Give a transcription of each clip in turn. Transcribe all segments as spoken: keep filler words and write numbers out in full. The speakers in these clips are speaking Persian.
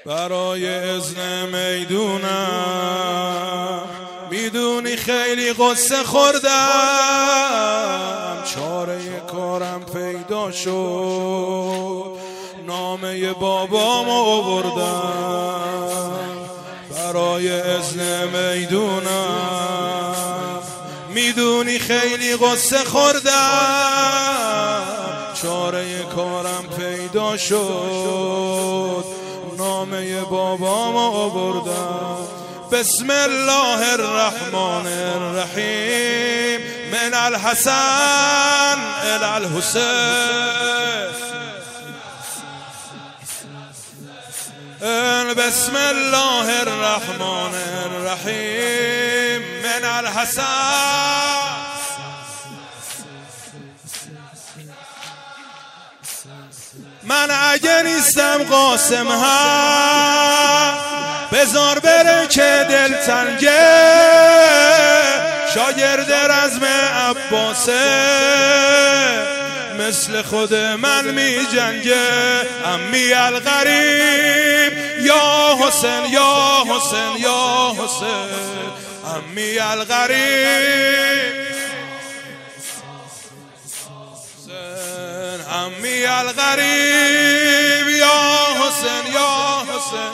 برای اذن میدونم، میدونی خیلی قصه خوردم، چاره کارم پیدا شد، نامه بابام آوردم. برای اذن میدونم، میدونی خیلی قصه خوردم، چاره کارم پیدا شد، نامه بابام آوردم. بسم الله الرحمن الرحیم، من الحسن الی الحسین، بسم الله الرحمن الرحیم، من الحسن. من اگه نیستم قاسم هم بذار بره که دل تنگه، شاگرد رزم عباسه، مثل خود من می جنگه. امی الغریب یا حسین یا حسین یا حسین، امی الغریب امی الغریب یا حسین یا حسین.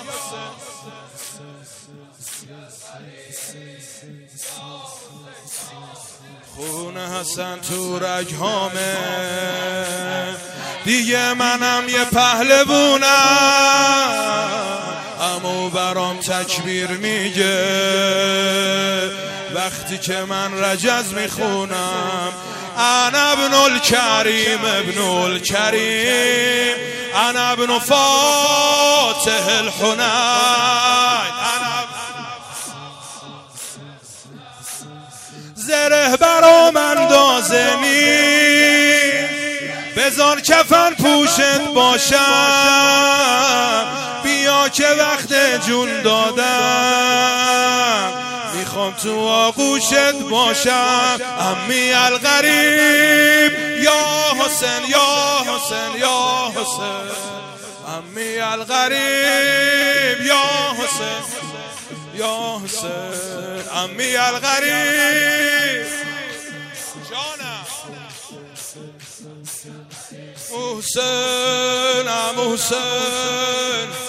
خون حسن تو رگهامه، دیگه منم یه پهلوونم، اما برام تکبیر میگه وقتی که من رجز میخونم. انا ابن الکریم ابن الکریم، انا ابن فاتح الحنین، زره برام اندازه نی، بذار کفن پوشت باشم، بیا که وقت جون دادم، میخوام تو آغوشت باشم. امی الغریب یا حسین یا حسین یا حسین، امی الغریب یا حسین یا حسین، امی الغریب جانم. حسین ام حسین